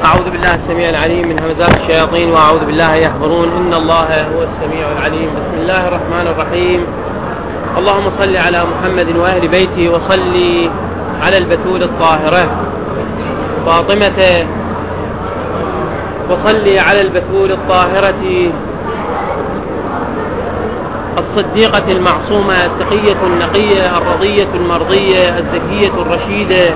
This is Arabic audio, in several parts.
أعوذ بالله السميع العليم من همزات الشياطين وأعوذ بالله يحضرون. إن الله هو السميع العليم. بسم الله الرحمن الرحيم. اللهم صل على محمد وأهل بيته وصل على البتول الطاهرة فاطمة وصل على البتول الطاهرة الصديقة المعصومة التقية النقية الرضية المرضية الزكية الرشيدة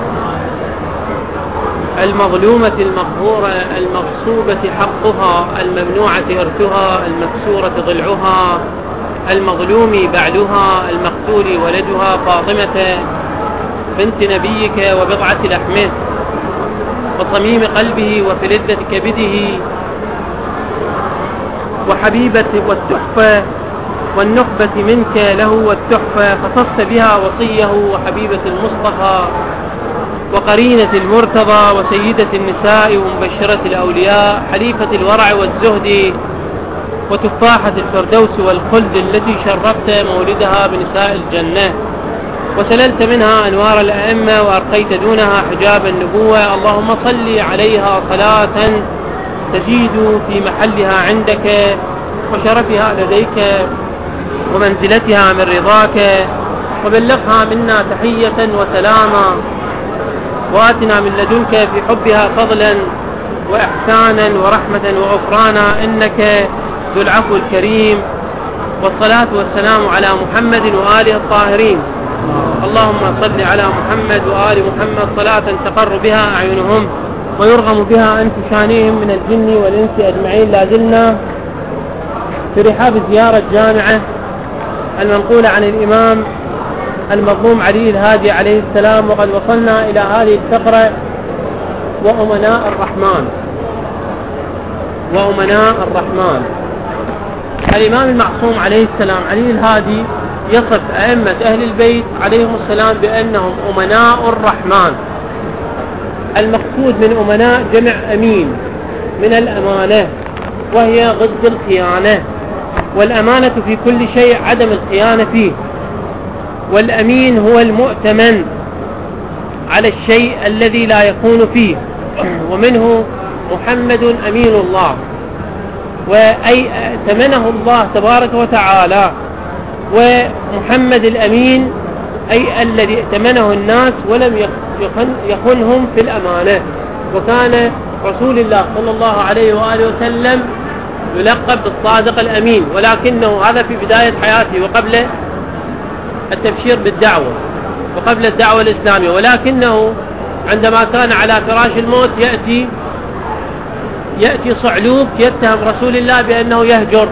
المظلومة المقهورة المغصوبة حقها الممنوعة إرثها المكسورة ضلعها المظلوم بعلها المقتول ولدها فاطمة بنت نبيك وبضعة لحمه وصميم قلبه وفلذة كبده وحبيبة والتحفة والنخبة منك له والتحفة خصصت بها وصيه وحبيبة المصطفى وقرينة المرتضى وسيدة النساء ومبشرة الأولياء حليفة الورع والزهد وتفاحة الفردوس والخلد التي شرفت مولدها بنساء الجنة وسللت منها أنوار الأئمة وأرقيت دونها حجاب النبوة. اللهم صل عليها صلاة تزيد في محلها عندك وشرفها لديك ومنزلتها من رضاك وبلغها منا تحية وسلاما وآتنا من لدنك في حبها فضلا وإحسانا ورحمة وغفرانا إنك ذو العفو الكريم. والصلاة والسلام على محمد وآله الطاهرين. اللهم صل على محمد وآل محمد صلاة تقر بها أعينهم ويرغم بها أنف شانهم من الجن والإنس أجمعين. لازلنا في رحاب زيارة جامعة المنقولة عن الإمام المظلوم علي الهادي عليه السلام، وقد وصلنا إلى هذه الفقرة وأمناء الرحمن. وأمناء الرحمن الإمام المعصوم عليه السلام علي الهادي يصف أئمة أهل البيت عليهم السلام بأنهم أمناء الرحمن. المقصود من أمناء جمع أمين من الأمانة وهي ضد الخيانة، والأمانة في كل شيء عدم الخيانة فيه، والأمين هو المؤتمن على الشيء الذي لا يكون فيه، ومنه محمد أمين الله، وأي ائتمنه الله تبارك وتعالى. ومحمد الأمين أي الذي ائتمنه الناس ولم يخنهم في الأمانة. وكان رسول الله صلى الله عليه وآله وسلم يلقب بالصادق الأمين، ولكنه هذا في بداية حياته وقبل التبشير بالدعوة وقبل الدعوة الإسلامية، ولكنه عندما كان على فراش الموت يأتي صعلوك يتهم رسول الله بأنه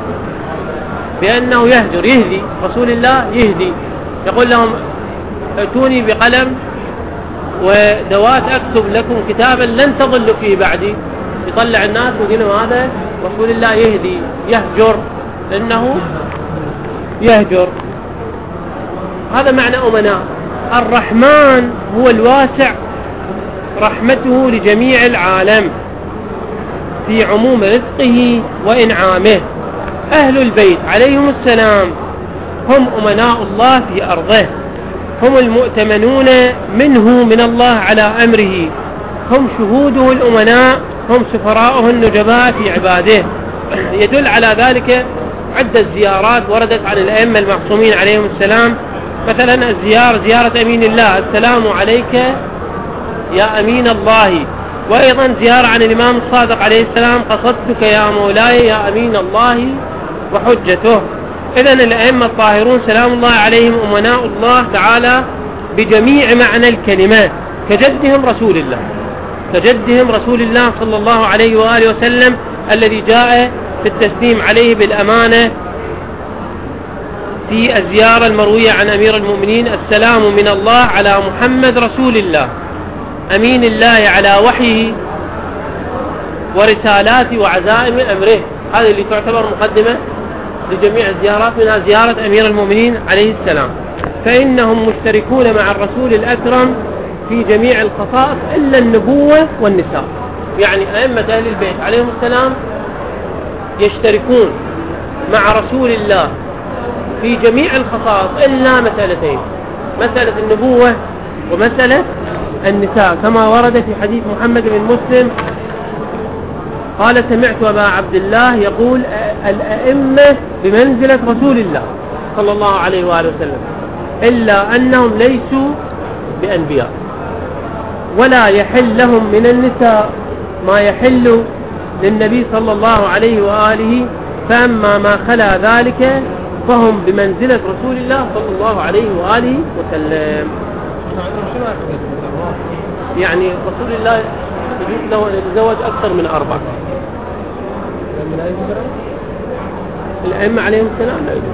يهذي رسول الله يهدي، يقول لهم ائتوني بقلم ودوات أكتب لكم كتابا لن تضلوا فيه بعدي. يطلع الناس ويقول لهم هذا رسول الله يهجر لأنه يهجر. هذا معنى أمناء. الرحمن هو الواسع رحمته لجميع العالم في عموم رزقه وإنعامه. أهل البيت عليهم السلام هم أمناء الله في أرضه، هم المؤتمنون منه من الله على أمره، هم شهوده الأمناء، هم سفراؤه النجباء في عباده. يدل على ذلك عدة زيارات وردت عن الأئمة المعصومين عليهم السلام. مثلا زيارة أمين الله، السلام عليك يا أمين الله. وأيضا زيارة عن الإمام الصادق عليه السلام، قصدتك يا مولاي يا أمين الله وحجته. إذن الأئمة الطاهرون سلام الله عليهم أمناء الله تعالى بجميع معنى الكلمات، كجدهم رسول الله صلى الله عليه وآله وسلم الذي جاء في التسليم عليه بالأمانة في الزيارة المروية عن أمير المؤمنين: السلام من الله على محمد رسول الله أمين الله على وحيه ورسالات وعزائم أمره. هذه اللي تعتبر مقدمة لجميع الزيارات، منها زيارة أمير المؤمنين عليه السلام. فإنهم مشتركون مع الرسول الأكرم في جميع الخصائص إلا النبوة والنساء. يعني أئمة أهل البيت عليهم السلام يشتركون مع رسول الله في جميع الخصائص إلا مسألتين: مسألة النبوة ومسألة النساء، كما ورد في حديث محمد بن مسلم قال سمعت أبا عبد الله يقول الأئمة بمنزلة رسول الله صلى الله عليه وآله وسلم، إلا أنهم ليسوا بأنبياء، ولا يحل لهم من النساء ما يحل للنبي صلى الله عليه وآله، فأما ما خلا ذلك فهم بمنزلة رسول الله صلى الله عليه وآله وسلم. يعني رسول الله يجوز له أن يتزوج أكثر من 4. الأئمة عليهم السلام لا يجوز،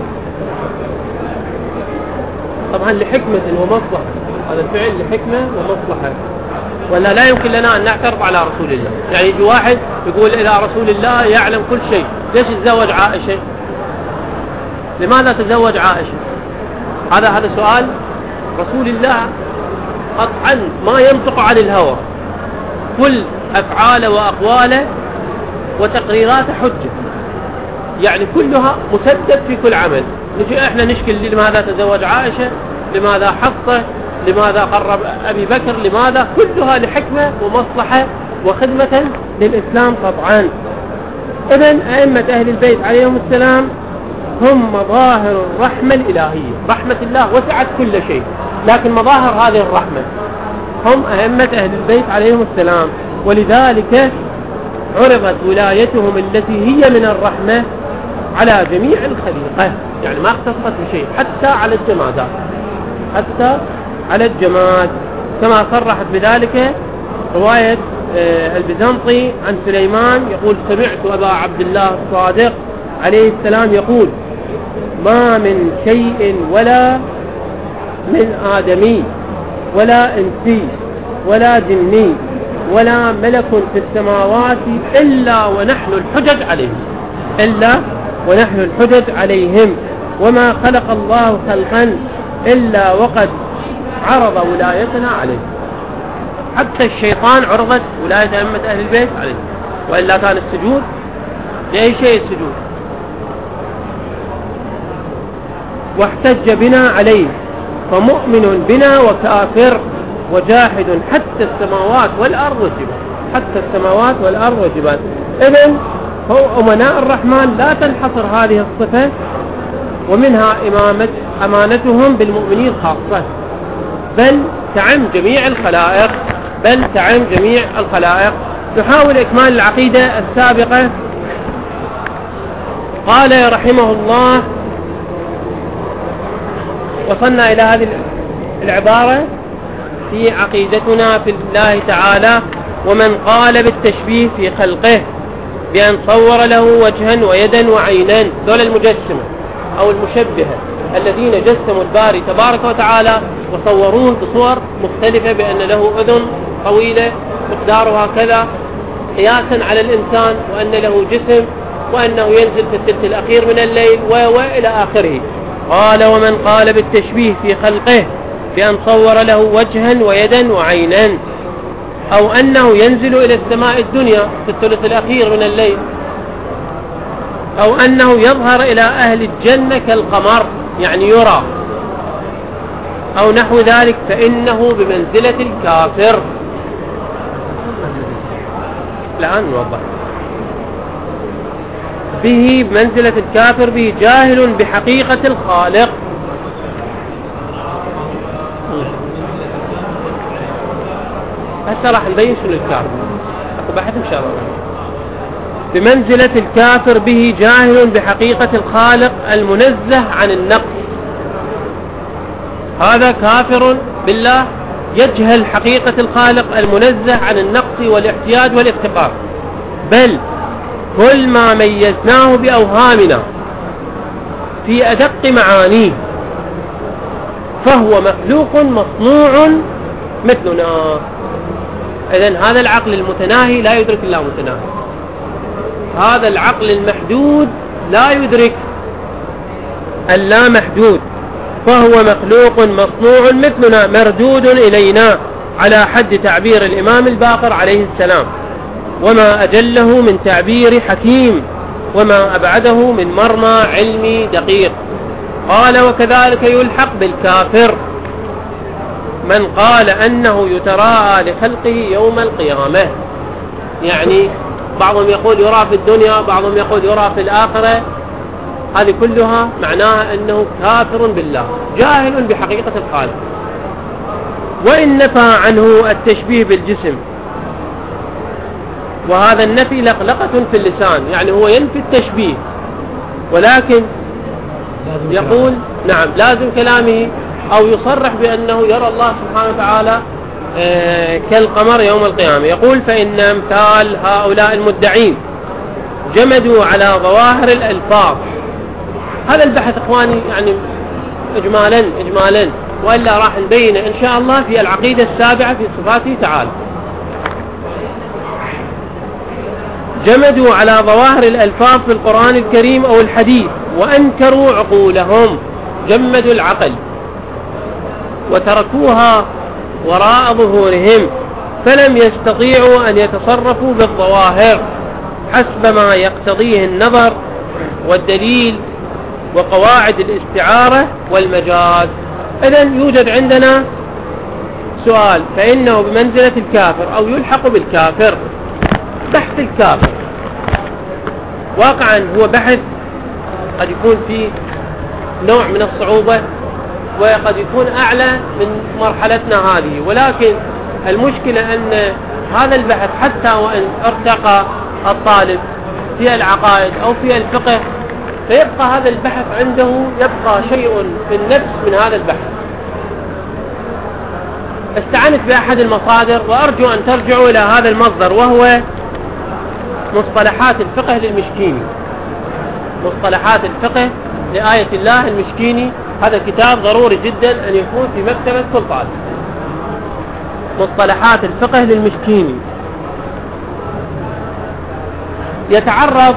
طبعا لحكمة ومصلحة، هذا الفعل لحكمة ومصلحة، ولا لا يمكن لنا أن نعترض على رسول الله. يعني يجي واحد يقول إلى رسول الله يعلم كل شيء، ليش تزوج عائشة؟ لماذا تزوج عائشة؟ هذا سؤال. رسول الله قطعا ما ينطق عن الهوى، كل أفعاله وأقواله وتقريراته حجة، يعني كلها مسدد في كل عمل. نجي احنا نشكل لماذا تزوج عائشة، لماذا حفصة، لماذا قرب أبي بكر، لماذا؟ كلها لحكمة ومصلحة وخدمة للإسلام قطعا. إذن أئمة أهل البيت عليهم السلام هم مظاهر الرحمة الإلهية، رحمة الله وسعت كل شيء، لكن مظاهر هذه الرحمة هم أئمة أهل البيت عليهم السلام، ولذلك عرضت ولايتهم التي هي من الرحمة على جميع الخليقة، يعني ما اختصت بشيء، حتى على الجمادات، حتى على الجماد، كما صرحت بذلك رواية البيزنطي عن سليمان يقول سمعت أبا عبد الله الصادق عليه السلام يقول ما من شيء ولا من آدمي ولا إنسي ولا جني ولا ملك في السماوات إلا ونحن الحجج عليهم، إلا ونحن الحجج عليهم، وما خلق الله خلقا إلا وقد عرض ولايتنا عليه. حتى الشيطان عرضت ولاية أئمة أهل البيت عليه، وإلا كان السجود لأي شيء السجود. واحتج بنا عليه فمؤمن بنا وكافر وجاحد حتى السماوات والأرض والجبال، حتى السماوات والأرض والجبال. إذن هو أمناء الرحمن لا تنحصر هذه الصفة، ومنها أمانتهم بالمؤمنين خاصة، بل تعم جميع الخلائق، بل تعم جميع الخلائق. نحاول إكمال العقيدة السابقة. قال رحمه الله وصلنا إلى هذه العبارة في عقيدتنا في الله تعالى: ومن قال بالتشبيه في خلقه بأن صور له وجها ويدا وعينا، دول المجسمة أو المشبهة الذين جسموا الباري تبارك وتعالى وصورون بصور مختلفة بأن له أذن طويلة مقدارها كذا قياسا على الإنسان، وأن له جسم، وأنه ينزل في الثلث الأخير من الليل وإلى آخره. قال ومن قال بالتشبيه في خلقه بأن صور له وجها ويدا وعينا، أو أنه ينزل إلى السماء الدنيا في الثلث الأخير من الليل، أو أنه يظهر إلى أهل الجنة كالقمر يعني يرى، أو نحو ذلك، فإنه بمنزلة الكافر. الآن نوضح. به بمنزلة الكافر، به جاهل بحقيقة الخالق. هسه راح نبين شنو الكافر، بحث إن شاء الله. بمنزلة الكافر، به جاهل بحقيقة الخالق المنزه عن النقص. هذا كافر بالله يجهل حقيقة الخالق المنزه عن النقص والاحتياج والافتقار، بل كل ما ميزناه بأوهامنا في أدق معانيه فهو مخلوق مصنوع مثلنا. إذن هذا العقل المتناهي لا يدرك الله متناهي، هذا العقل المحدود لا يدرك اللا محدود، فهو مخلوق مصنوع مثلنا مردود إلينا على حد تعبير الإمام الباقر عليه السلام: وما أجله من تعبير حكيم، وما أبعده من مرمى علمي دقيق. قال وكذلك يلحق بالكافر من قال أنه يتراءى لخلقه يوم القيامة، يعني بعضهم يقول يرى في الدنيا، بعضهم يقول يرى في الآخرة. هذه كلها معناها أنه كافر بالله جاهل بحقيقة الخالق. وإن نفى عنه التشبيه بالجسم، وهذا النفي لقلقة في اللسان، يعني هو ينفي التشبيه ولكن يقول نعم لازم كلامه أو يصرح بأنه يرى الله سبحانه وتعالى كالقمر يوم القيامة. يقول فإن أمثال هؤلاء المدعين جمدوا على ظواهر الألفاظ. هذا البحث إخواني يعني إجمالا وإلا راح نبين إن شاء الله في العقيدة السابعة في صفاته تعالى. جمدوا على ظواهر الألفاظ في القرآن الكريم أو الحديث وأنكروا عقولهم، جمدوا العقل وتركوها وراء ظهورهم، فلم يستطيعوا أن يتصرفوا بالظواهر حسب ما يقتضيه النظر والدليل وقواعد الاستعارة والمجاز. إذن يوجد عندنا سؤال، فإنه بمنزلة الكافر أو يلحق بالكافر. بحث الكافر واقعا هو بحث قد يكون فيه نوع من الصعوبة وقد يكون أعلى من مرحلتنا هذه، ولكن المشكلة أن هذا البحث حتى وإن ارتقى الطالب في العقائد أو في الفقه فيبقى هذا البحث عنده يبقى شيء في النفس من هذا البحث. استعنت بأحد المصادر وأرجو أن ترجعوا إلى هذا المصدر، وهو مصطلحات الفقه للمشكيني. مصطلحات الفقه لآية الله المشكيني، هذا كتاب ضروري جدا أن يكون في مكتبة كل طالب. مصطلحات الفقه للمشكيني يتعرض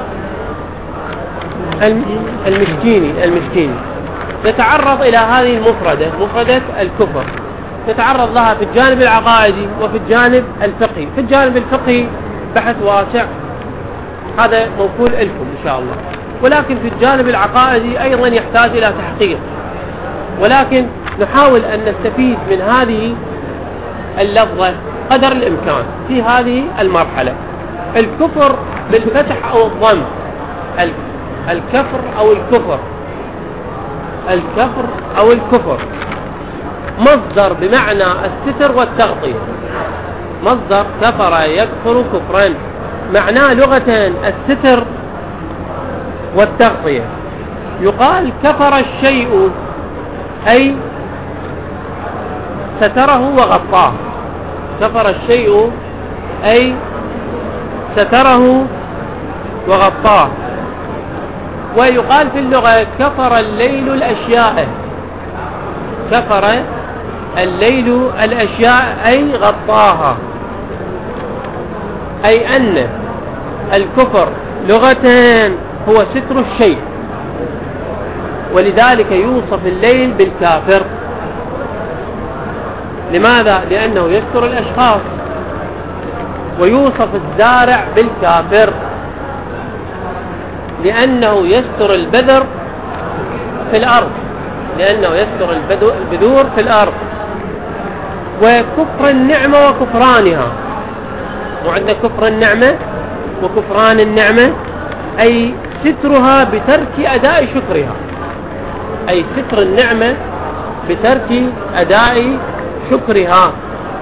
المشكيني يتعرض إلى هذه المفردة، مفردة الكفر، يتعرض لها في الجانب العقائدي وفي الجانب الفقهي. في الجانب الفقهي بحث واسع هذا موكول لكم إن شاء الله، ولكن في الجانب العقائدي أيضا يحتاج إلى تحقيق، ولكن نحاول أن نستفيد من هذه اللفظة قدر الإمكان في هذه المرحلة. الكفر بالفتح أو الضم، الكفر أو الكفر، الكفر أو الكفر مصدر بمعنى الستر والتغطية. مصدر كفر يكفر كفرا، معناه لغة الستر والتغطية. يقال كفر الشيء أي ستره وغطاه، كفر الشيء أي ستره وغطاه. ويقال في اللغة كفر الليل الأشياء، كفر الليل الأشياء أي غطاها، أي أن الكفر لغتان هو ستر الشيء، ولذلك يوصف الليل بالكافر. لماذا؟ لأنه يستر الأشخاص. ويوصف الزارع بالكافر لأنه يستر البذر في الأرض، لأنه يستر البذور في الأرض. وكفر النعمة وكفرانها، وعندنا كفر النعمة وكفران النعمة أي سترها بترك أداء شكرها، أي ستر النعمة بترك أداء شكرها.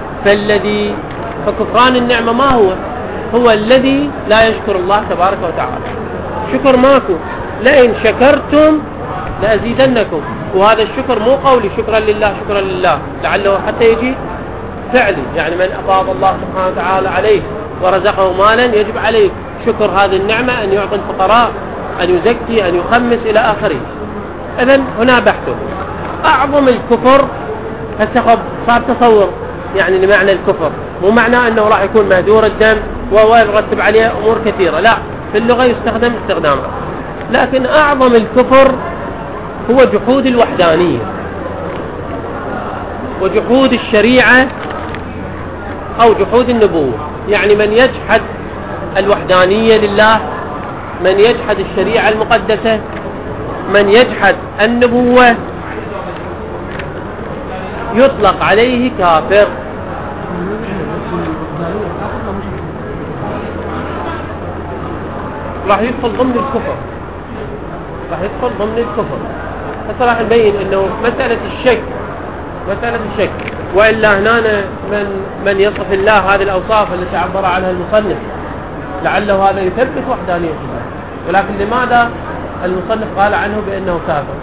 فكفران النعمة ما هو؟ هو الذي لا يشكر الله تبارك وتعالى. شكر ماكو، لئن شكرتم لأزيدنكم. وهذا الشكر مو قولي شكرا لله شكرا لله، لعله حتى يجي فعلي، يعني من أفاض الله سبحانه وتعالى عليه ورزقه مالا يجب عليه شكر هذه النعمة، أن يعطي الفقراء، أن يزكي، أن يخمس إلى آخره. إذن هنا بحثه أعظم الكفر. هسه صار تصور يعني لمعنى الكفر، مو معناه أنه راح يكون مهدور الدم وهو يرتب عليه أمور كثيرة، لا، في اللغة يستخدم استخدامه. لكن أعظم الكفر هو جحود الوحدانية وجحود الشريعة أو جحود النبوة. يعني من يجحد الوحدانية لله، من يجحد الشريعة المقدسة، من يجحد النبوة يطلق عليه كافر. راح يدخل ضمن الكفر، راح يدخل ضمن الكفر. هسه راح نبين انه مسألة الشك وإلا هنا من يصف الله هذه الأوصاف التي عبر عنها المصنف لعله هذا يثبت وحدانية الله، ولكن لماذا المصنف قال عنه بأنه كافر؟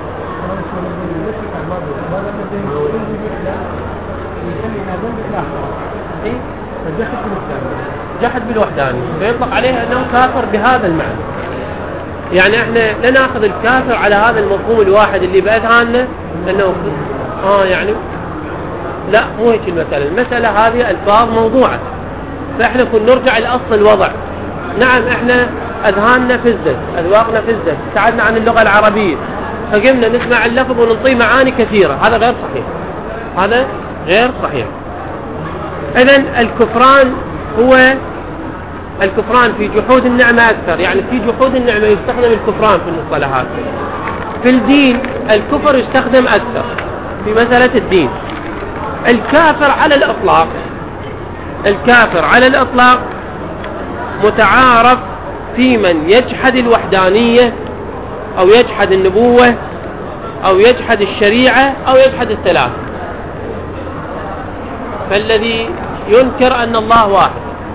جحد بالوحدانية فيطلق عليه أنه كافر بهذا المعنى. يعني احنا لا ناخذ الكافر على هذا المفهوم الواحد اللي بأذهاننا انه يعني لا، مو هيك المسألة هذه ألفاظ موضوعة، فاحنا كنا نرجع لأصل الوضع. نعم احنا أذهاننا فزت، أذواقنا فزت، ابتعدنا عن اللغة العربية، فقمنا نسمع اللفظ وننطي معاني كثيرة، هذا غير صحيح، هذا غير صحيح. إذن الكفران في جحود النعمة أكثر، يعني في جحود النعمة يستخدم الكفران في المصطلحات. في الدين الكفر يستخدم أكثر في مسألة الدين. الكافر على الإطلاق متعارف في من يجحد الوحدانية أو يجحد النبوة أو يجحد الشريعة أو يجحد الثلاث. فالذي ينكر أن الله واحد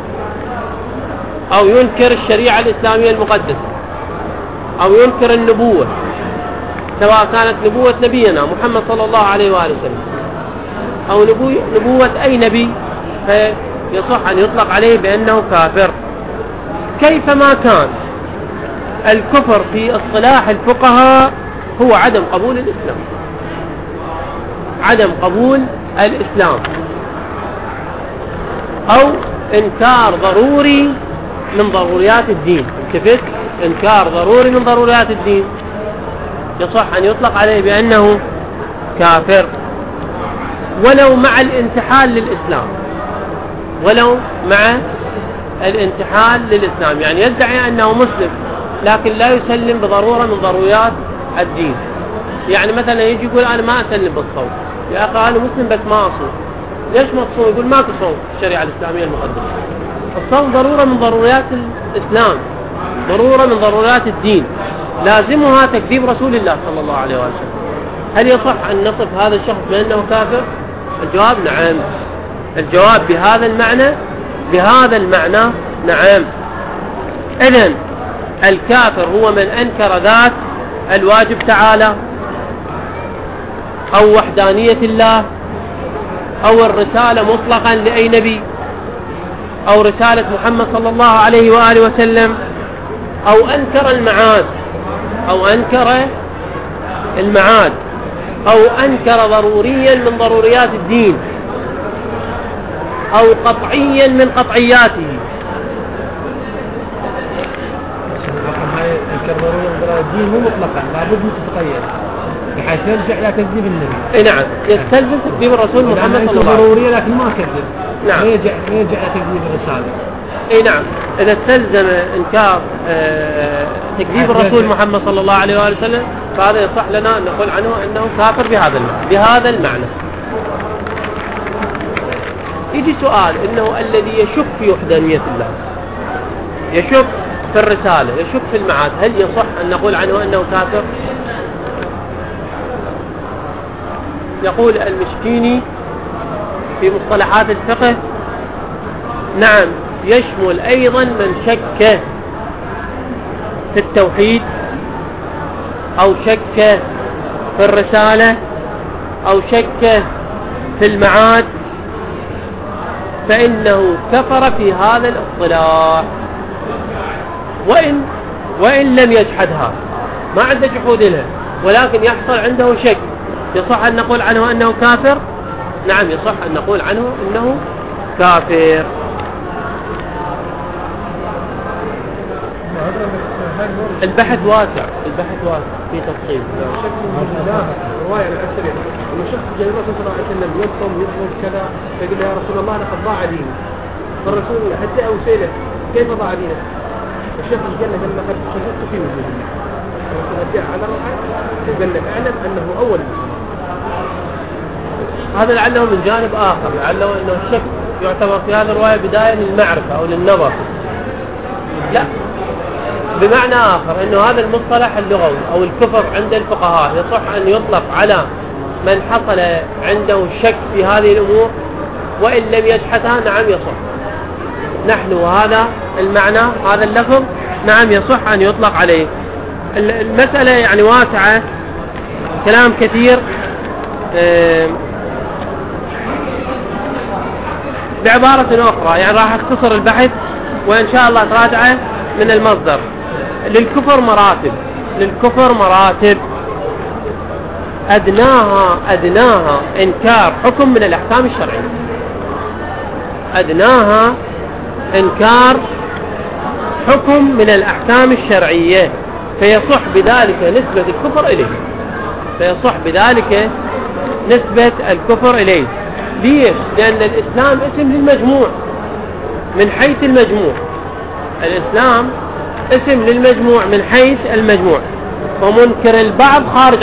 أو ينكر الشريعة الإسلامية المقدسة أو ينكر النبوة، سواء كانت نبوة نبينا محمد صلى الله عليه وآله وسلم أو نبوة أي نبي، فيصح أن يطلق عليه بأنه كافر. كيفما كان الكفر في اصطلاح الفقهاء هو عدم قبول الإسلام، عدم قبول الإسلام أو إنكار ضروري من ضروريات الدين. كيف إنكار ضروري من ضروريات الدين يصح أن يطلق عليه بأنه كافر ولو مع الانتحال للإسلام، ولو مع الانتحال للإسلام، يعني يدعي أنه مسلم لكن لا يسلم بضرورة من ضروريات الدين. يعني مثلا يجي يقول أنا ما أسلم بالصوم، يا أخي أنا مسلم بس ما أصوم. ليش ما تصوم؟ يقول ماكو صوم الشريعة الإسلامية المقدسة. الصوم ضرورة من ضروريات الإسلام، ضرورة من ضروريات الدين، لازمها تكذيب رسول الله صلى الله عليه وسلم. هل يصح أن نصف هذا الشخص بأنه كافر؟ الجواب نعم. الجواب بهذا المعنى نعم. إذن الكافر هو من أنكر ذات الواجب تعالى أو وحدانية الله أو الرسالة مطلقا لأي نبي أو رسالة محمد صلى الله عليه وآله وسلم، أو أنكر المعاد أو أنكر ضروريا من ضروريات الدين أو قطعيا من قطعياته. أنكر ضروريا من ضروريات الدين مو مطلقا، لابد متقيد بحيث يرجع إلى تكذيب النبي. نعم، يستلزم تكذيب الرسول محمد صلى الله عليه وسلم ضرورية لكن ما كذب. نعم، يرجع إلى تكذيب الرسالة. نعم، إذا استلزم إنكار تكذيب الرسول محمد صلى الله عليه وآله وسلم فهذا يصح لنا أن نقول عنه أنه كافر بهذا المعنى. يجي سؤال إنه الذي يشك في وحدانية الله، يشك في الرسالة، يشك في المعاد، هل يصح أن نقول عنه أنه كافر؟ يقول المشكيني في مصطلحات الفقه نعم يشمل أيضا من شك في التوحيد أو شك في الرسالة أو شك في المعاد، فإنه كفر في هذا الاصطلاح وإن لم يجحدها، ما عنده جحود لها ولكن يحصل عنده شك، يصح أن نقول عنه أنه كافر؟ نعم يصح أن نقول عنه أنه كافر. البحث واسع في تفصيل. رواية الأسرية إنه شخص جاء الرسول صلى الله عليه وسلم يصوم كذا، فيقول يا رسول الله لقد ضاع ديني. فالرسول حتى أوسيله كيف ضاع دينه؟ الشخص قال له لقد شهدت في وجود الله. الرسول رجع على الرحل وقال له اعلم أنه أول مسلم. هذا لعله من جانب آخر، لعله أنه الشك يعتبر في هذا الرواية بداية للمعرفة أو للنظر. لا، بمعنى آخر أنه هذا المصطلح اللغوي أو الكفر عند الفقهاء يصح أن يطلق على من حصل عنده الشك في هذه الأمور وإن لم يجحدها. نعم يصح. نحن وهذا المعنى هذا اللفظ نعم يصح أن يطلق عليه. المسألة يعني واسعة، كلام كثير. بعبارة أخرى يعني راح أختصر البحث وإن شاء الله تراجعه من المصدر. للكفر مراتب أدناها إنكار حكم من الأحكام الشرعية. أدناها إنكار حكم من الأحكام الشرعية فيصح بذلك نسبة الكفر إليه. ليش؟ لأن الإسلام اسم للمجموع من حيث المجموع. الإسلام اسم للمجموع من حيث المجموع. فمنكر البعض خارج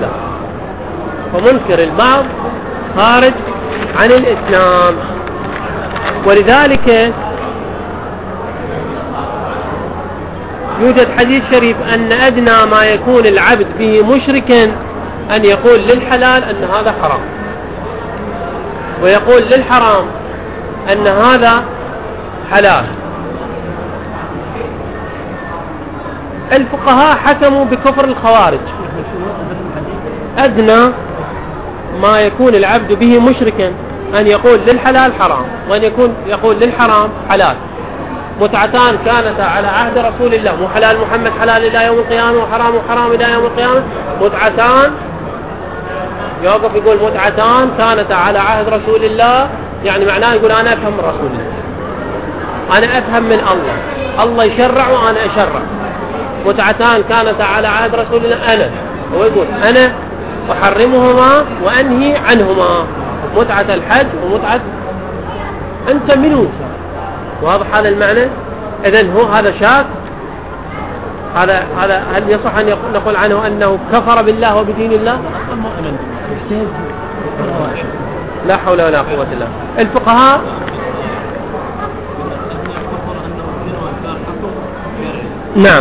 عن الإسلام. ولذلك يوجد حديث شريف أن أدنى ما يكون العبد به مشركا أن يقول للحلال أن هذا حرام، ويقول للحرام أن هذا حلال. الفقهاء حكموا بكفر الخوارج. أدنى ما يكون العبد به مشركا أن يقول للحلال حرام وأن يقول للحرام حلال. متعتان كانتا على عهد رسول الله، مو حلال محمد حلال إلى يوم القيامة وحرام إلى يوم القيامة. متعتان يوقف يقول متعتان كانتا على عهد رسول الله، يعني معناه يقول أنا أفهم من رسول الله، أنا أفهم من الله يشرع وأنا أشرع. متعتان كانتا على عهد رسول الله، هو يقول أنا أحرمهما وأنهي عنهما. متعة الحج ومتعة أنت منه. واضح هذا المعنى؟ إذن هو هذا شاك. هذا هل يصح أن نقول عنه أنه كفر بالله وبدين الله؟ لا حول ولا قوة إلا بالله. الفقهاء نعم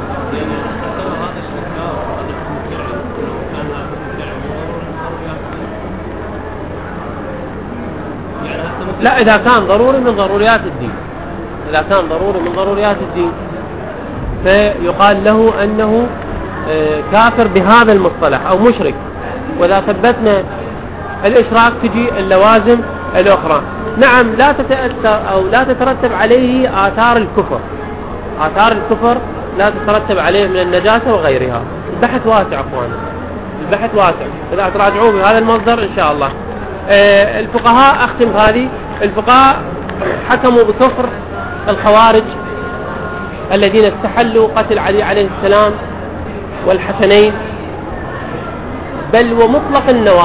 لا، إذا كان ضروري من ضروريات الدين فيقال له أنه كافر بهذا المصطلح أو مشرك. وإذا ثبتنا الإشراك تجي اللوازم الأخرى. نعم لا تتأثر أو لا تترتب عليه آثار الكفر لا تترتب عليه من النجاسة وغيرها. البحث واسع أخوان، البحث واسع. إذا تراجعوه بهذا المصدر إن شاء الله. الفقهاء أختم هذه. الفقهاء حكموا بكفر الخوارج الذين استحلوا قتل علي عليه السلام والحسنين، بل ومطلق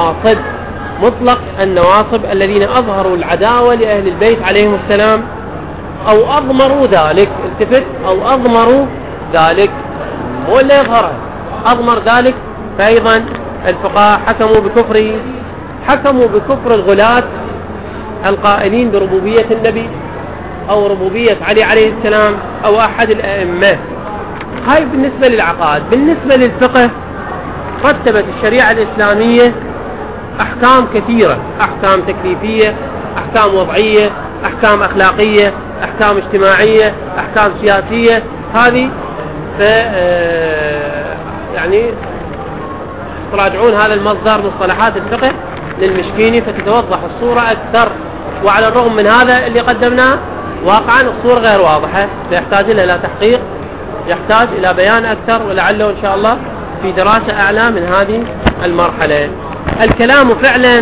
النواصب الذين أظهروا العداوة لأهل البيت عليهم السلام أو أضمروا ذلك. التفت، أو أضمروا ذلك، هو اللي يظهره أضمر ذلك. فأيضا الفقهاء حكموا بكفر الغلاة القائلين بربوبية النبي أو ربوبية علي عليه السلام أو أحد الأئمة. هاي بالنسبة للعقائد. بالنسبة للفقه رتبت الشريعة الإسلامية أحكام كثيرة، أحكام تكليفية، أحكام وضعية، أحكام أخلاقية، أحكام اجتماعية، أحكام سياسية. هذه يعني تراجعون هذا المصدر مصطلحات الفقه للمشكيني فتتوضح الصورة أكثر. وعلى الرغم من هذا اللي قدمناه واقعا الصورة غير واضحة، سيحتاج إلى تحقيق، يحتاج إلى بيان أكثر، ولعله إن شاء الله في دراسة أعلى من هذه المرحلة. الكلام فعلا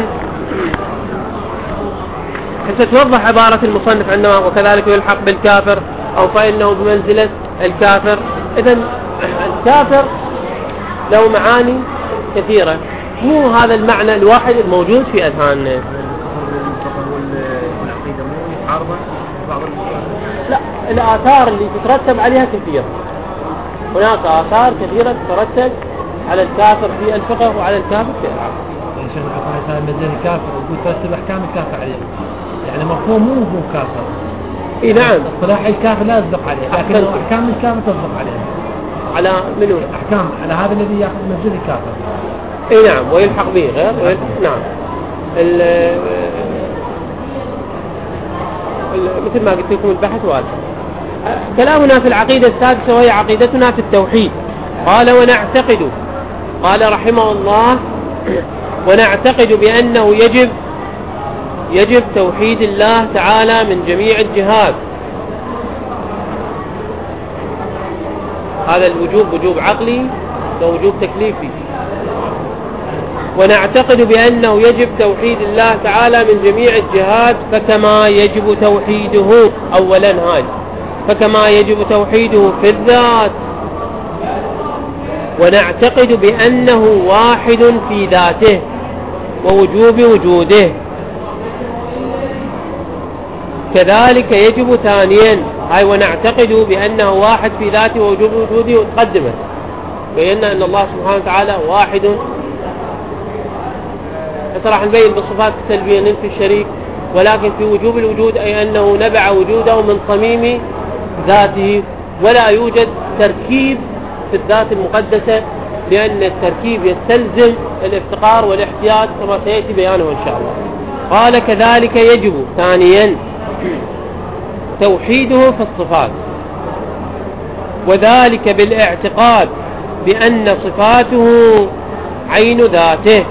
ستوضح عبارة المصنف عندما وكذلك يلحق بالكافر أو فإنه بمنزلة الكافر. إذن الكافر له معاني كثيرة، مو هذا المعنى الواحد الموجود في أذهاننا. لا، الآثار اللي تترتب عليها كثيرة. هناك آثار كثيرة تترتب على الكافر في الفقه وعلى الكافر في العقل. يعني شيخ مثلا مدين الكافر ويقول ترتب أحكام الكافر عليه، يعني مفهوم مو كافر. اي نعم. اصطلاح الكافر لا يصدق عليه، لكن احكام الكافر تصدق عليه. على منو؟ احكام على هذا الذي ياخذ منزل الكافر. اي نعم، ويلحق به غير نعم. مثل ما قلت لكم البحث واضح. كلامنا في العقيدة السادسة وهي عقيدتنا في التوحيد. قال ونعتقد، قال رحمه الله ونعتقد بأنه يجب توحيد الله تعالى من جميع الجهات. هذا الوجوب وجوب عقلي ووجوب تكليفي. ونعتقد بأنه يجب توحيد الله تعالى من جميع الجهات، فكما يجب توحيده أولا هاي، فكما يجب توحيده في الذات. ونعتقد بأنه واحد في ذاته ووجوب وجوده، كذلك يجب ثانيا هاي ونعتقد بأنه واحد في ذاته ووجوب وجوده وتقدمت، بينا أن الله سبحانه وتعالى واحد. راح نبين بالصفات السلبية ننفي الشريك، ولكن في وجوب الوجود أي أنه نبع وجوده من صميم ذاته، ولا يوجد تركيب في الذات المقدسة، لأن التركيب يستلزم الافتقار والاحتياج كما سيأتي بيانه إن شاء الله. قال كذلك يجب ثانيا توحيده في الصفات، وذلك بالاعتقاد بأن صفاته عين ذاته.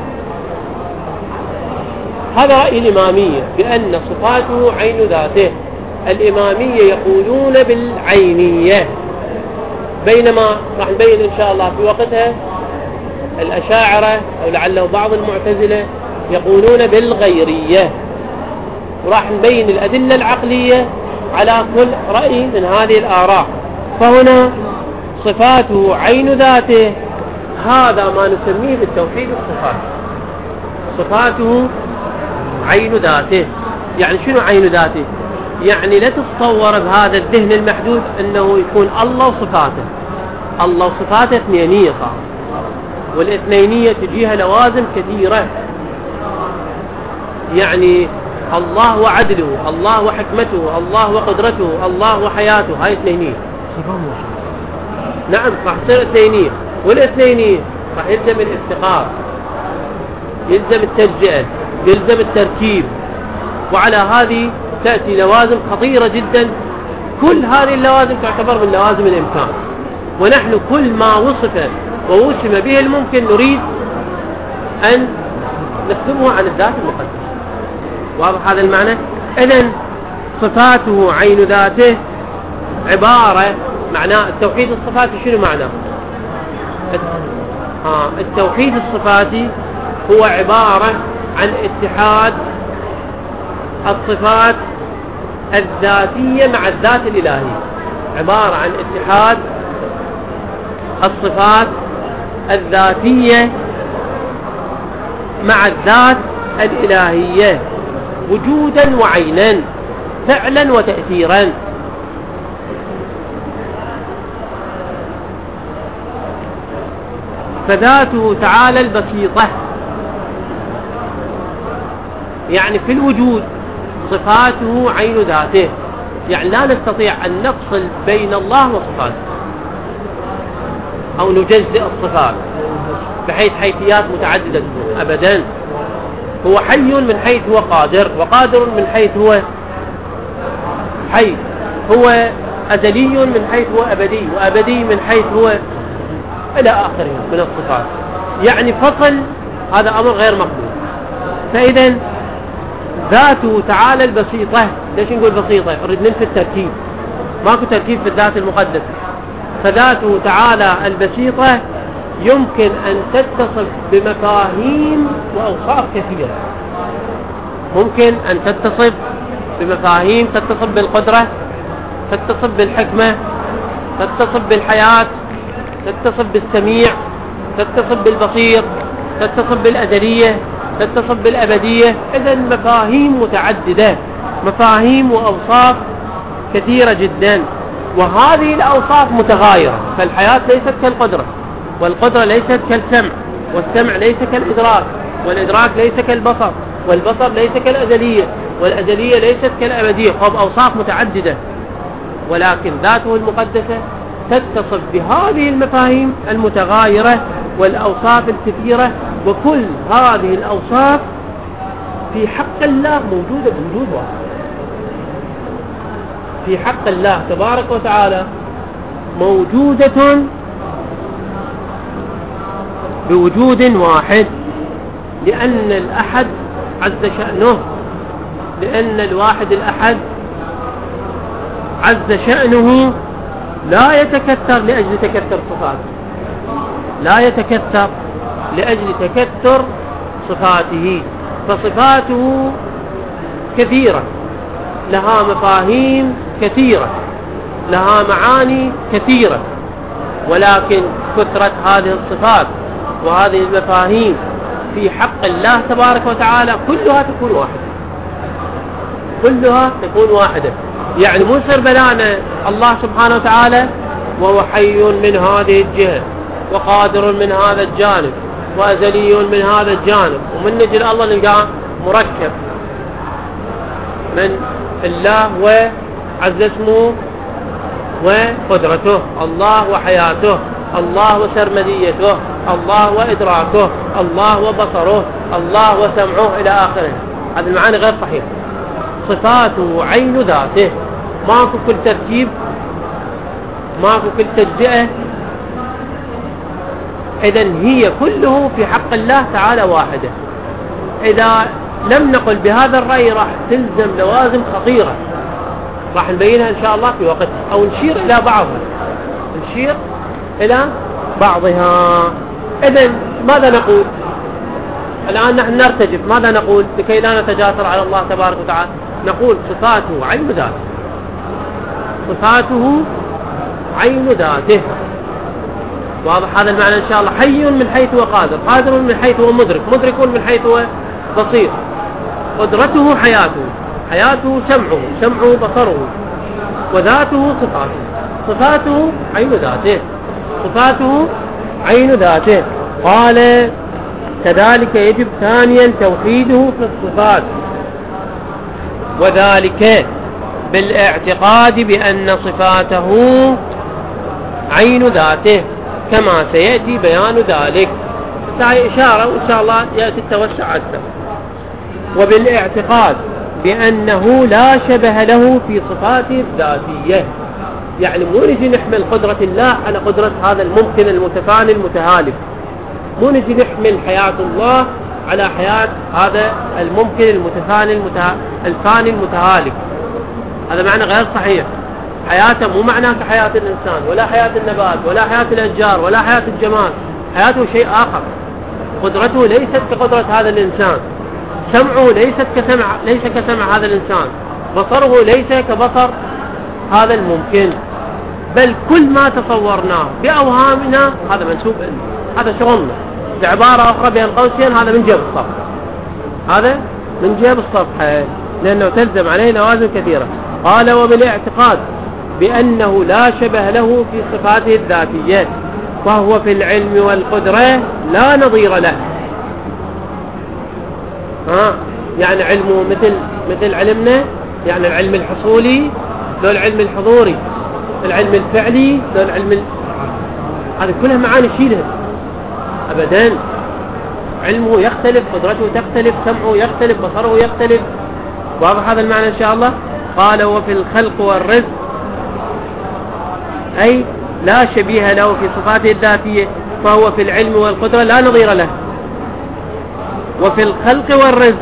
هذا رأي الإمامية بأن صفاته عين ذاته. الإمامية يقولون بالعينية، بينما راح نبين إن شاء الله في وقتها الأشاعرة أو لعله بعض المعتزلة يقولون بالغيرية، وراح نبين الأدلة العقلية على كل رأي من هذه الآراء. فهنا صفاته عين ذاته، هذا ما نسميه بالتوحيد الصفات. صفاته عين ذاته، يعني شنو عين ذاته؟ يعني لا تتصور بهذا الذهن المحدود أنه يكون الله وصفاته. الله وصفاته اثنينية صار، والاثنينية تجيها لوازم كثيرة، يعني الله وعدله، الله وحكمته، الله وقدرته، الله وحياته، هاي اثنينية. نعم راح تصير اثنينية، والاثنينية راح يلزم الافتقار، يلزم التجزئة، يلزم التركيب، وعلى هذه تأتي لوازم خطيرة جدا. كل هذه اللوازم تعتبر من لوازم الإمكان، ونحن كل ما وصف ووسم به الممكن نريد أن نفهمه عن الذات المقدسة. واضح هذا المعنى؟ إذن صفاته عين ذاته عبارة، معناه التوحيد الصفاتي شنو معناه؟ التوحيد الصفاتي هو عبارة عن اتحاد الصفات الذاتية مع الذات الإلهية، عبارة عن اتحاد الصفات الذاتية مع الذات الإلهية وجودا وعينا، فعلا وتأثيرا. فذاته تعالى البسيطة، يعني في الوجود صفاته عين ذاته، يعني لا نستطيع أن نفصل بين الله وصفاته أو نجزئ الصفات بحيث حيثيات متعددة أبدا. هو حي من حيث هو قادر، وقادر من حيث هو حي، هو أزلي من حيث هو أبدي، وأبدي من حيث هو إلى آخره من الصفات. يعني فصل هذا أمر غير مقبول. فإذا ذاته تعالى البسيطة، ليش نقول بسيطة؟ نريد ننفي التركيب، ماكو تركيب في الذات المقدسة. فذاته تعالى البسيطة يمكن أن تتصف بمفاهيم وأوصاف كثيرة. ممكن أن تتصف بمفاهيم، تتصف بالقدرة، تتصف بالحكمة، تتصف بالحياة، تتصف بالسميع، تتصف بالبصير، تتصف بالأزلية، تتصف بالأبدية. إذن مفاهيم متعددة، مفاهيم وأوصاف كثيرة جدا، وهذه الأوصاف متغايرة. فالحياة ليست كالقدرة، والقدرة ليست كالسمع، والسمع ليس كالإدراك، والإدراك ليس كالبصر، والبصر ليس كالأزلية، والأزلية ليست كالأبدية، خب أوصاف متعددة، ولكن ذاته المقدسة تتصف بهذه المفاهيم المتغايرة والأوصاف الكثيرة، وكل هذه الأوصاف في حق الله موجودة بوجود واحد. في حق الله تبارك وتعالى موجودة بوجود واحد، لأن الأحد عز شأنه، لأن الواحد الأحد عز شأنه لا يتكثر لأجل تكثر صفاته، لا يتكثر لأجل تكثر صفاته، فصفاته كثيرة، لها مفاهيم كثيرة، لها معاني كثيرة، ولكن كثرة هذه الصفات وهذه المفاهيم في حق الله تبارك وتعالى كلها تكون واحدة، كلها تكون واحدة. يعني مو يصير بلانا الله سبحانه وتعالى وهو حي من هذه الجهة، وقادر من هذا الجانب، وأزلي من هذا الجانب، ومن نجل الله نلقاه مركب من الله وعز اسمه وقدرته، الله وحياته، الله وسرمديته، الله وإدراكه، الله وبصره، الله وسمعه إلى آخره. هذه المعاني غير صحيحة. صفاته عين ذاته، ماكو كل ترتيب، ماكو كل تجزئة، إذن هي كله في حق الله تعالى واحدة. إذا لم نقل بهذا الرأي راح تلزم لوازم خطيرة، راح نبينها إن شاء الله في وقت، أو نشير إلى بعضها، نشير إلى بعضها. إذن ماذا نقول الآن؟ نحن نرتجف، ماذا نقول لكي لا نتجاسر على الله تبارك وتعالى؟ نقول صفاته عين ذاته، صفاته عين ذاته، واضح هذا المعنى إن شاء الله. حي من حيث هو قادر، قادر من حيث هو مدرك، مدرك من حيث هو بصير، قدرته حياته، حياته سمعه، سمعه بصره، وذاته صفاته، صفاته عين ذاته، صفاته عين ذاته. قال كذلك يجب ثانيا توحيده في الصفات، وذلك بالاعتقاد بأن صفاته عين ذاته كما سيأتي بيان ذلك. هاي إشارة وإن شاء الله يأتي التوسع أكثر. وبالاعتقاد بأنه لا شبه له في صفاته الذاتية، يعني مو نجي نحمل قدرة الله على قدرة هذا الممكن المتفاني المتهالك، مو نجي نحمل حياة الله على حياة هذا الممكن المتفاني الفاني المتهالك، هذا معنى غير صحيح. حياته مو معناه كحياة الإنسان، ولا حياة النبات، ولا حياة الأشجار، ولا حياة الجمال، حياته شيء آخر. قدرته ليست كقدرة هذا الإنسان، سمعه ليس كسمع هذا الإنسان، بصره ليس كبصر هذا الممكن، بل كل ما تصورناه بأوهامنا هذا منسوب إليه، هذا شغلنا. بعبارة أخرى بين قوسين هذا من جيب الصفحة، هذا من جيب الصفحة، لأنه تلزم عليه لوازم كثيرة. قال وبالاعتقاد بأنه لا شبه له في صفاته الذاتية، فهو في العلم والقدرة لا نظير له. يعني علمه مثل علمنا، يعني العلم الحصولي لو العلم الحضوري، العلم الفعلي لو العلم هذه كلها معاني شيلها أبدا. علمه يختلف، قدرته تختلف، سمعه يختلف، بصره يختلف، واضح هذا المعنى إن شاء الله. قال وفي الخلق والرزق، أي لا شبيه له في صفاته الذاتية، فهو في العلم والقدرة لا نظير له. وفي الخلق والرزق،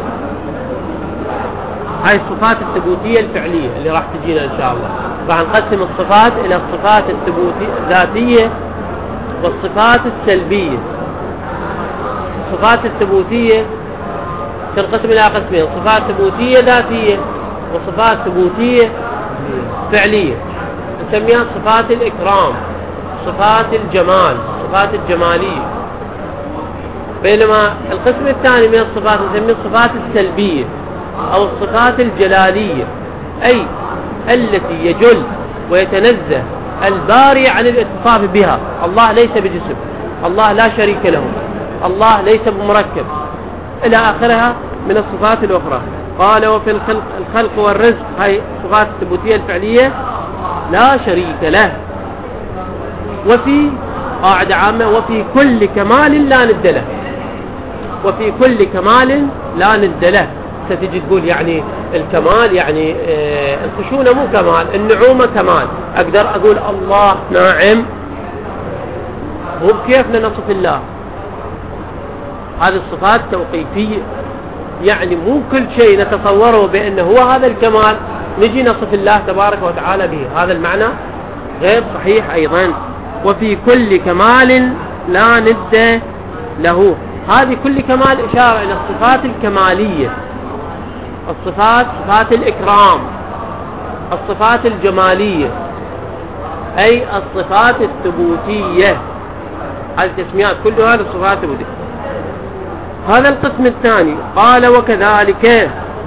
هاي الصفات الثبوتية الفعلية اللي راح تجينا إن شاء الله. راح نقسم الصفات إلى الصفات الذاتية والصفات السلبية. الصفات الثبوتية تنقسم إلى قسمين: صفات ثبوتية ذاتية وصفات ثبوتية فعلية، نسميها صفات الإكرام، صفات الجمال، صفات الجمالية. بينما القسم الثاني من الصفات نسميه الصفات السلبية أو الصفات الجلالية، أي التي يجل ويتنزه الباري عن الاتصاف بها. الله ليس بجسم، الله لا شريك له، الله ليس بمركب، إلى آخرها من الصفات الأخرى. قال وفي الخلق والرزق، هاي صفات الثبوتية الفعلية لا شريك له. وفي قاعدة عامة وفي كل كمال لا ند له، وفي كل كمال لا ند له. ستجي تقول يعني الكمال يعني الخشونة مو كمال، النعومة كمال. أقدر أقول الله ناعم؟ مو بكيف نصف الله. هذه الصفات توقيفية، يعني مو كل شيء نتصوره بأنه هو هذا الكمال نجي نصف الله تبارك وتعالى به. هذا المعنى غير صحيح أيضا. وفي كل كمال لا ند له. هذه كل كمال إشارة إلى الصفات الكمالية، الصفات صفات الإكرام، الصفات الجمالية، أي الصفات الثبوتية. هذه التسميات كلها هذه الصفات الثبوتية. هذا القسم الثاني. قال وكذلك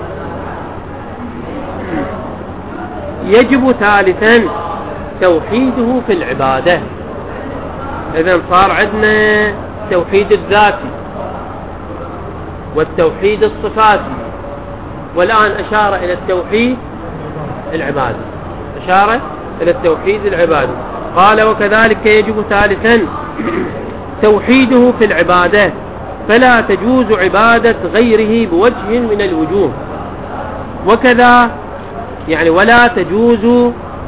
يجب ثالثا توحيده في العبادة. إذن صار عندنا توحيد الذاتي والتوحيد الصفاتي، والآن أشار إلى التوحيد العبادي، أشار إلى التوحيد العبادي. قال وكذلك يجب ثالثا توحيده في العبادة، فلا تجوز عبادة غيره بوجه من الوجوه. وكذا يعني ولا تجوز،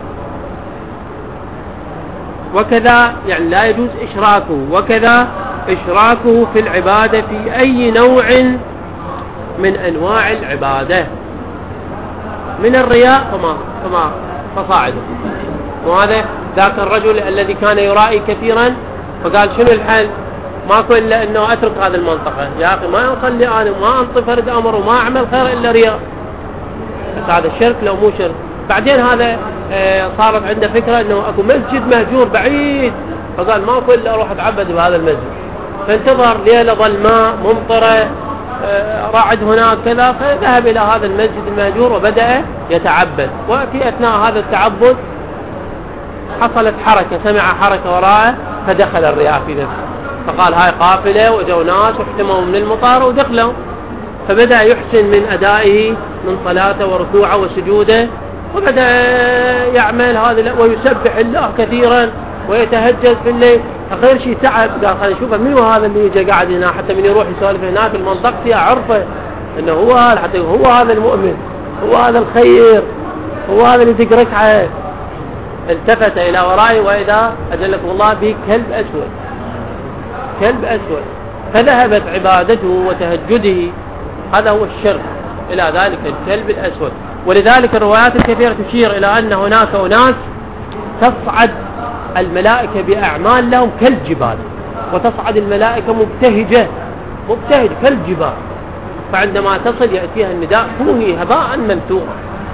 وكذا يعني لا يجوز إشراكه، وكذا إشراكه في العبادة في أي نوع من أنواع العبادة، من الرياء فما فصاعده. وهذا ذاك الرجل الذي كان يرائي كثيرا فقال شنو الحل؟ ماكو إلا أنه أترك هذه المنطقة. يا أخي ما أصلي أنا وما أنطي فرد أمر وما أعمل خير إلا رياء. هذا الشرك لو مو شرك. بعدين هذا صارت عنده فكرة أنه أكو مسجد مهجور بعيد، فقال ماكو إلا أروح أتعبد بهذا المسجد. فانتظر ليلة ظلماء ممطرة، راعد هناك كذا، فذهب إلى هذا المسجد المهجور وبدأ يتعبد. وفي أثناء هذا التعبد حصلت حركة، سمع حركة وراءه فدخل الرياء في نفسه، فقال هاي قافلة وجوا ناس واحتموا من المطار ودخلوا. فبدأ يحسن من أدائه من صلاته وركوعه وسجوده، وبدأ يعمل هذا ويسبح الله كثيرا ويتهجد في الليل. أخير شيء تعب، قال خلينا نشوف من هو هذا اللي يجي قاعد هنا، حتى من يروح يسولف هناك المنطقة فيها عرفه انه هو هذا، حتى هو هذا المؤمن، هو هذا الخير، هو هذا اللي يدق ركعه. التفت إلى ورائه وإذا أجلكم الله به كلب أسود، كلب أسود. فذهبت عبادته وتهجده، هذا هو الشرك، إلى ذلك الكلب الأسود. ولذلك الروايات الكثيرة تشير إلى أن هناك أناس تصعد الملائكة بأعمال لهم كالجبال، وتصعد الملائكة مبتهجة كالجبال، فعندما تصل يأتيها النداء كوني هباء منثورا،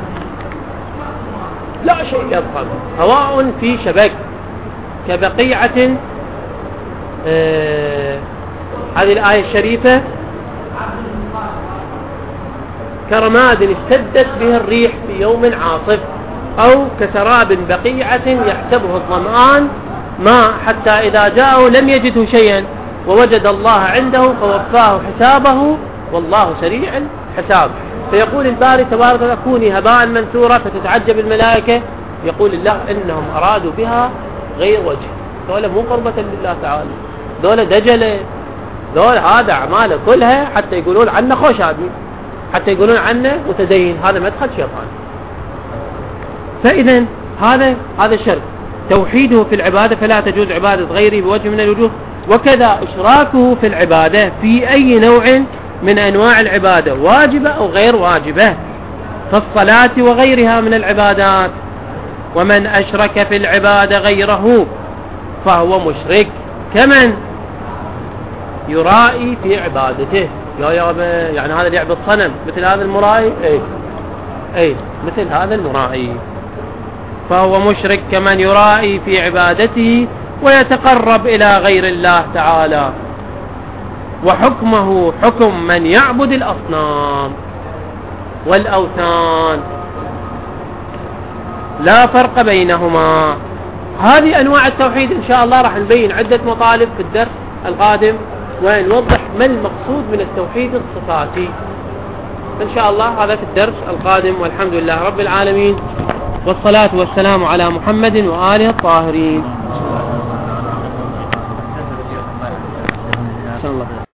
لا شيء يبقى، هواء في شبك كبقيعة. هذه الآية الشريفة كرماد اشتدت به الريح في يوم عاصف، أو كسراب بقيعة يحسبه الظمآن ماء حتى إذا جاءه لم يجده شيئا ووجد الله عنده فوفاه حسابه والله سريع الحساب. فيقول الباري تبارك وتعالى كوني هباء منثورا، فتتعجب الملائكة، يقول الله إنهم أرادوا بها غير وجه، دولة مو قربة لله تعالى، دولة دجلة، دولة هذا أعماله كلها حتى يقولون عنه خوش هذه، حتى يقولون عنه متدين، هذا مدخل شيطان. فإذا هذا الشرك توحيده في العبادة، فلا تجوز عبادة غيره بوجه من الوجوه. وكذا إشراكه في العبادة في أي نوع من أنواع العبادة، واجبة أو غير واجبة، كالصلاة وغيرها من العبادات. ومن أشرك في العبادة غيره فهو مشرك، كمن يرائي في عبادته. يعني هذا اللي يعبد صنم مثل هذا المرائي، أي مثل هذا المرائي فهو مشرك كمن يرائي في عبادته ويتقرب إلى غير الله تعالى. وحكمه حكم من يعبد الأصنام والأوثان، لا فرق بينهما. هذه أنواع التوحيد إن شاء الله راح نبين عدة مطالب في الدرس القادم، ونوضح ما المقصود من التوحيد الصفاتي. إن شاء الله هذا في الدرس القادم، والحمد لله رب العالمين، والصلاة والسلام على محمد وآله الطاهرين. إن شاء الله.